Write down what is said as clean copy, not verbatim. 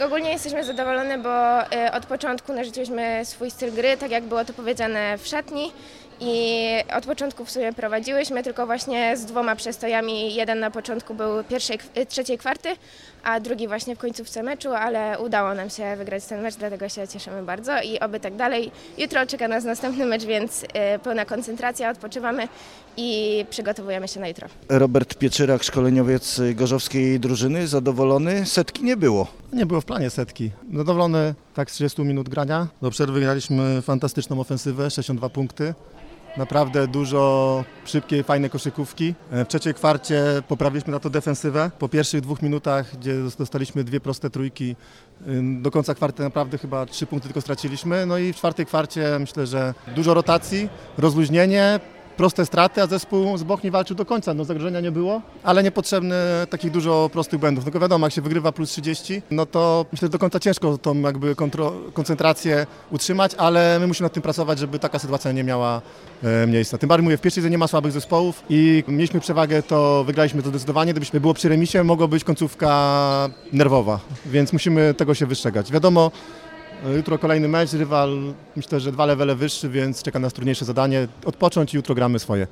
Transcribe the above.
Ogólnie jesteśmy zadowolone, bo od początku narzuciliśmy swój styl gry, tak jak było to powiedziane w szatni i od początku w sumie prowadziłyśmy, tylko właśnie z 2 przestojami. Jeden na początku był trzeciej kwarty, a drugi właśnie w końcówce meczu, ale udało nam się wygrać ten mecz, dlatego się cieszymy bardzo i oby tak dalej. Jutro czeka nas następny mecz, więc pełna koncentracja, odpoczywamy i przygotowujemy się na jutro. Robert Pieczyrak, szkoleniowiec gorzowskiej drużyny, zadowolony? Setki nie było. Nie było w planie setki. Zadowolony tak z 30 minut grania. Do przerwy graliśmy fantastyczną ofensywę, 62 punkty. Naprawdę dużo szybkiej, fajnej koszykówki. W trzeciej kwarcie poprawiliśmy na to defensywę. Po pierwszych 2 minutach, gdzie dostaliśmy 2 proste trójki, do końca kwarty naprawdę chyba 3 punkty tylko straciliśmy. No i w czwartej kwarcie myślę, że dużo rotacji, rozluźnienie, proste straty, a zespół z Bochni walczył do końca. No zagrożenia nie było, ale niepotrzebne takich dużo prostych błędów. Tylko wiadomo, jak się wygrywa plus 30, no to myślę, że do końca ciężko tą jakby koncentrację utrzymać, ale my musimy nad tym pracować, żeby taka sytuacja nie miała miejsca. Tym bardziej mówię, w pierwszej nie ma słabych zespołów i mieliśmy przewagę, to wygraliśmy to zdecydowanie. Gdybyśmy było przy remisie, mogła być końcówka nerwowa, więc musimy tego się wystrzegać. Wiadomo, jutro kolejny mecz, rywal myślę, że 2 levele wyższy, więc czeka nas trudniejsze zadanie. Odpocząć i jutro gramy swoje.